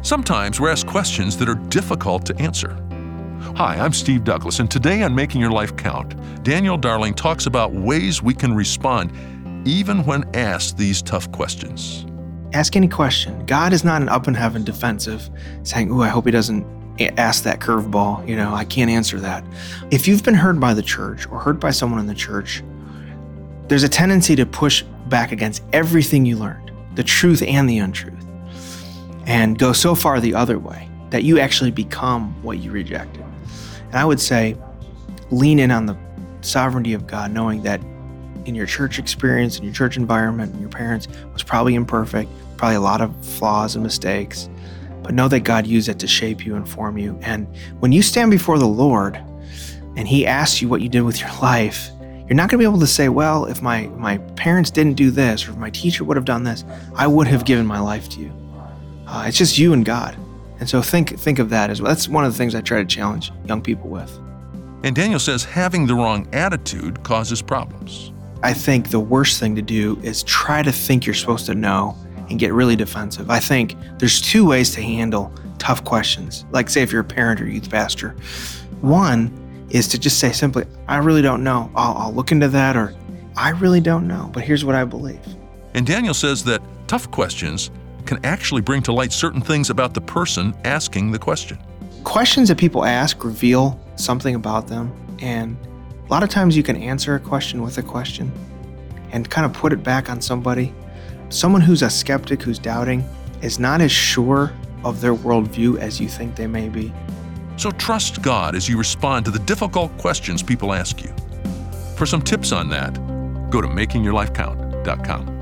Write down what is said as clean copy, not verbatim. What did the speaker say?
Sometimes we're asked questions that are difficult to answer. Hi, I'm Steve Douglas, and today on Making Your Life Count, Daniel Darling talks about ways we can respond even when asked these tough questions. Ask any question. God is not an up in heaven defensive, saying, "Ooh, I hope he doesn't ask that curveball. I can't answer that." If you've been hurt by the church or hurt by someone in the church, there's a tendency to push back against everything you learned, the truth and the untruth, and go so far the other way that you actually become what you rejected. And I would say, lean in on the sovereignty of God, knowing that in your church experience, in your church environment, and your parents was probably imperfect, probably a lot of flaws and mistakes, but know that God used it to shape you and form you. And when you stand before the Lord and he asks you what you did with your life, you're not going to be able to say, well, if my parents didn't do this, or if my teacher would have done this, I would have given my life to you. It's just you and God. And so think of that as well. That's one of the things I try to challenge young people with. And Daniel says having the wrong attitude causes problems. I think the worst thing to do is try to think you're supposed to know and get really defensive. I think there's two ways to handle tough questions. Like, say if you're a parent or youth pastor. One is to just say simply, I really don't know. I'll look into that, or I really don't know, but here's what I believe. And Daniel says that tough questions can actually bring to light certain things about the person asking the question. Questions that people ask reveal something about them, and a lot of times you can answer a question with a question and kind of put it back on somebody. Someone who's a skeptic, who's doubting, is not as sure of their worldview as you think they may be. So trust God as you respond to the difficult questions people ask you. For some tips on that, go to makingyourlifecount.com.